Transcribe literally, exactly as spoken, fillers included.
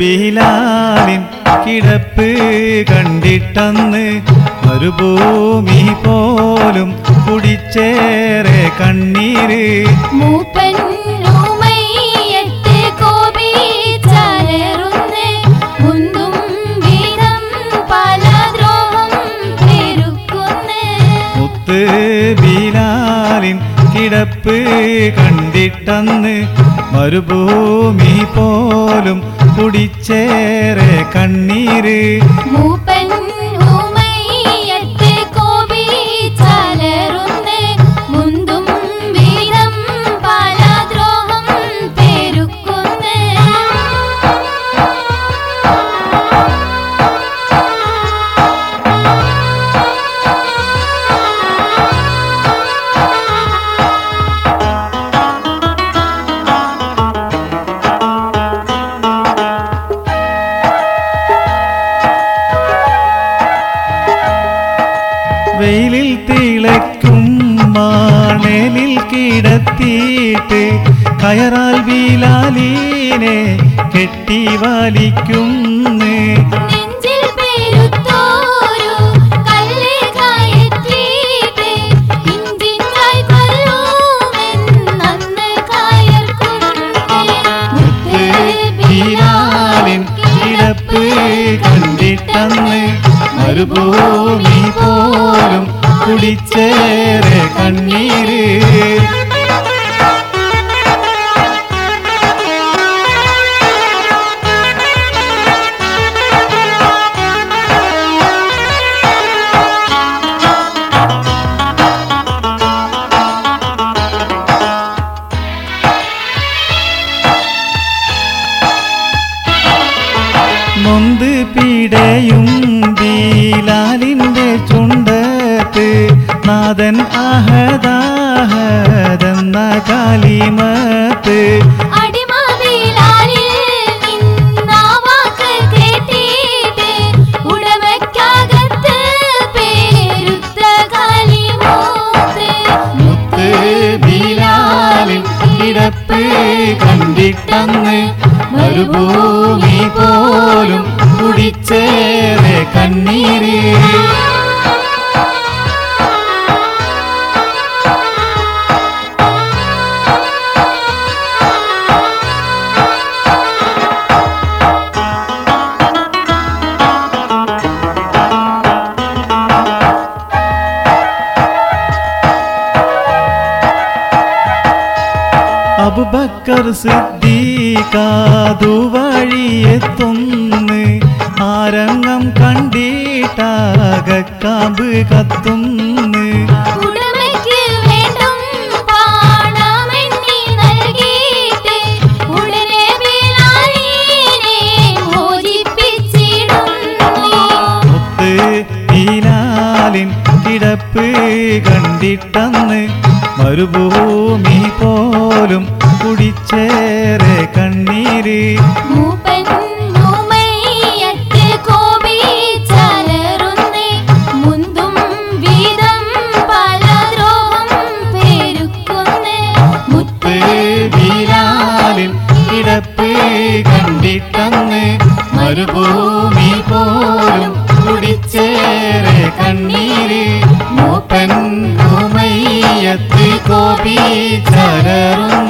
ബിലാലിൻ കിടപ്പ് കണ്ടിട്ടന്ന് മരുഭൂമി പോലും കുടിച്ചേറെ കണ്ണീര്. മൂപ്പൻ ഉമയ്യത്ത് കോപിച്ചാലേറുന്ന് മുന്തും വീരം പല ദ്രോഹം പെരുക്കുന്ന്. മുത്ത് ബിലാലിൻ കിടപ്പ് കണ്ടിട്ടന്ന് മരുഭൂമി പോലും കുടിച്ചേറെ കണ്ണീര്. മൂപ്പൻ ഉമയ്യത്ത് കോപിച്ചാലേറുന്ന് മുന്തും വീരം പല ദ്രോഹം പെരുക്കുന്ന്. വെയിലിൽ തിളയ്ക്കും മാണലിൽ കിടത്തിയിട്ട് കയറാൽ ബിലാലിനെ കെട്ടി വലിക്കുന്ന്. നെഞ്ചിൽ പെരുത്തോരു കല്ല് കയറ്റിയിട്ട് ഇഞ്ചിഞ്ചായി കൊല്ലുമെന്നന്ന് കയർക്കുന്ന്. മുത്ത് ബിലാലിൻ കിടപ്പ് കണ്ടിട്ടന്ന് മരുഭൂമി പോലും കുടിച്ചേറെ കണ്ണീര്. നൊന്ത് പിടയും ബിലാലിന്റെ ചുണ്ടത്ത് നാദൻ അഹദാഹദെന്ന കാലിമത്ത്. അടിമ ബിലാലിൽ നിന്നാ വാക്ക് കേട്ടിട്ട് ഉടമയ്ക്കകത്ത് പേരുത്ത കലിമൂത്ത്. മുത്ത് ബിലാലിൻ കിടപ്പ് കണ്ടിട്ടന്ന് മരുഭൂമി പോലും കുടിച്ചേറെ കണ്ണീര്. അബൂബക്കർ സിദ്ദീഖ് വഴിയെത്തുന്ന് ആരംഗം കണ്ടിട്ടാകക്കാമ്പ് കത്തുന്ന്. ഉടമയ്ക്ക് വേണ്ടും പണമെണ്ണി നൽകിയിട്ട് ഉടനെ ബിലാലിനെ മോചിപ്പിച്ചിടുന്നു. മുത്ത് ബിലാലിൻ കിടപ്പ് കണ്ടിട്ടന്ന് മരുഭൂമി പോലും കുടിച്ചേറെ കണ്ണീര്. മൂപ്പൻ ഉമയ്യത്ത് കോപിച്ചാലേറുന്ന് മുന്തും വീരം പല ദ്രോഹം പെരുക്കുന്ന്. മുത്ത് ബിലാലിൻ കിടപ്പ് കണ്ടിട്ടന്ന് മരുഭൂമി പോലും കുടിച്ചേറെ കണ്ണീര്. മൂപ്പൻ ഉമയ്യത്ത് കോപിച്ചാലേറുന്ന്